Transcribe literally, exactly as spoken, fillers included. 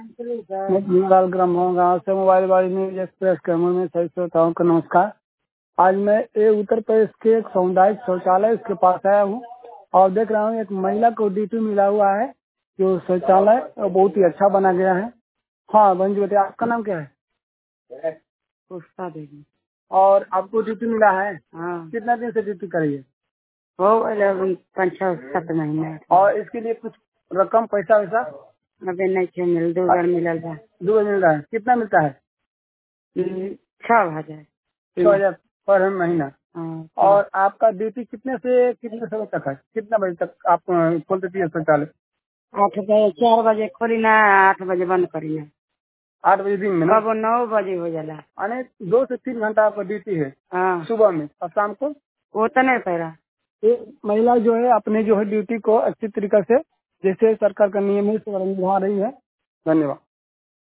मैं भीमलाल ग्राम गाँव से मोबाइल वाली न्यूज एक्सप्रेस कैमरे में सही श्रोताओं को नमस्कार। आज मैं ए उत्तर प्रदेश के एक सामुदायिक शौचालय उसके पास आया हूँ और देख रहा हूँ एक महिला को ड्यूटी मिला हुआ है जो शौचालय बहुत ही अच्छा बना गया है। हाँ बंजू बेटे, आपका नाम क्या है? पुष्पा देवी। और आपको ड्यूटी मिला है? हाँ, कितना दिन से ड्यूटी करिए? हो गए पाँच छः सात महीने। और इसके लिए कुछ रकम पैसा वैसा? अभी नहीं छे मिल, दो बार मिलल बा। दो मिल रहा है? कितना मिलता है? छह हजार छह हजार पर महीना। हाँ। और आपका ड्यूटी कितने से कितने समय तक है? कितना बजे तक आप खोल देती है शौचालय? आठ बजे चार बजे खोली ना, आठ बजे बंद करी ना। आठ बजे दिन में ना? कब नौ बजे हो जाला। यानी दो से तीन घंटा आपका ड्यूटी है? हाँ, सुबह में और शाम को? वो तो नहीं पैरा। एक महिला जो है अपने जो है ड्यूटी को अच्छी तरीके से जैसे सरकार का नियम है निभा रही है। धन्यवाद।